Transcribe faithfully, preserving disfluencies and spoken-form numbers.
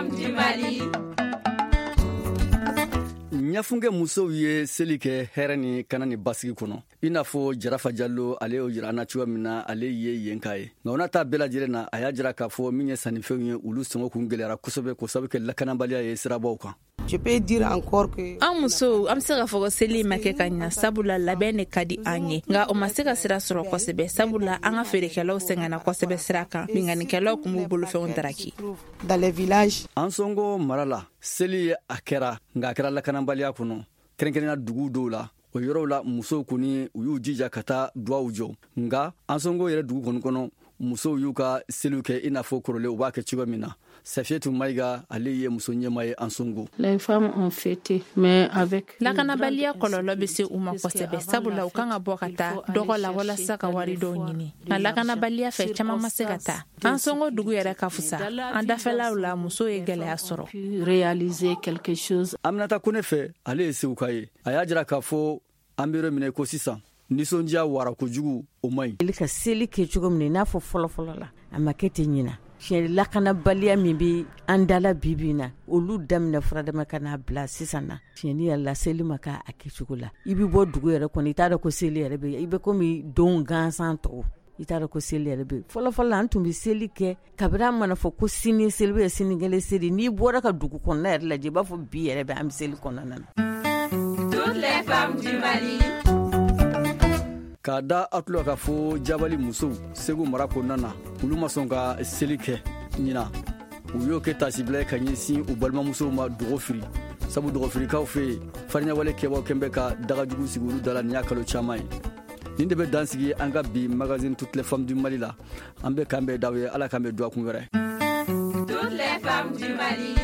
femmes du Mali. Nyafunge musow ye seli kɛ hɛrɛ ni kana ni basigi kɔnɔ i n'a fɔ Jarafa Jalo ale y'o jira an na cogoya min na ale ye yen k'a ye nka o n'a ta bɛɛ lajɛlen na a y'a jira k'a fɔ min ye sannifɛnw ye olu sɔngɔ kun gɛlɛyara kosɛbɛ ko sabu kɛ lakanabaliya ye sirabaw kan. Je peux dire encore que an muso an bɛ se ka fɔ ko seli ma kɛ ka ɲa sabula labɛn de ka di an ye nka o ma se ka sira sɔrɔ kosɛbɛ sabula an ka feerekɛlaw sɛgɛnna kosɛbɛ sira kan binganikɛlaw kun b'u bolofɛnw daraki. Dans les villages an sɔngo mara la seli ye a kɛra nka a kɛra lakanabaliya kɔnɔ kɛrɛnkɛrɛnna dugu dɔw la o yɔrɔw la musow kɔni u y'u jija ka taa duwaw jɔ nka an sɔngo yɛrɛ dugu kɔni kɔnɔ musow y'u ka seliw kɛ i n'a fɔ kɔrɔlen u b'a kɛ cogoya min na. Safietou Maïga ale ye muso ɲɛma ye an sɔngo. Les femmes ont fêté mais avec lakanabaliya kɔlɔlɔ bɛ se u ma kosɛbɛ sabula u kan ka bɔ ka taa dɔgɔ la walasa ka wari dɔw ɲini nka lakanabaliya fɛ caman ma se ka taa an sɔngo dugu yɛrɛ ka fusa an dafɛlaw la muso ye gɛlɛya sɔrɔ. réaliser quelque chose. Aminata Kone fɛ ale ye Seguka ye a y'a jira k'a fɔ an bɛ yɔrɔ minɛ ko sisan nisɔndiya wara kojugu o man ɲi. Ili ka seli kɛ cogo min n'a fɔ fɔlɔfɔlɔ la a ma kɛ ten ɲina tiɲɛ lakanabaliya min bɛ an dala bibi na olu daminɛ furadama ka n'a bila sisan na tiɲɛ ni yɛrɛ la seli ma k'a kɛcogo la i bɛ bɔ dugu yɛrɛ kɔnɔ i t'a dɔn ko seli yɛrɛ bɛ i bɛ komi don gansan tɔw i t'a dɔn ko seli yɛrɛ bɛ fɔlɔfɔlɔ la an tun bɛ seli kɛ kabini an mana fɔ ko sini seli bɛ sinikɛnɛ seli n'i bɔra ka dugu kɔnɔna yɛrɛ lajɛ i b'a fɔ bi yɛrɛ bɛ an bɛ seli kɔnɔna na. Toutes les femmes du Mali. K'a da a tulo k'a fɔ Jabali musow Segu mara kɔnɔna na olu ma sɔn ka seli kɛ ɲina u y'o kɛ tasibila ye ka ɲɛsin u balimamusow ma dɔgɔfiri sabu dɔgɔfirikaw fɛ yen fariɲawale kɛbaw kɛn bɛ ka dagajugu sigi olu da la nin y'a kalo caman ye nin de bɛ dan sigi an ka bi magazine Toutes les femmes du Mali la an bɛ k'an bɛɛ daw ye ala k'an bɛ duwa kun wɛrɛ. Toutes les femmes du Mali.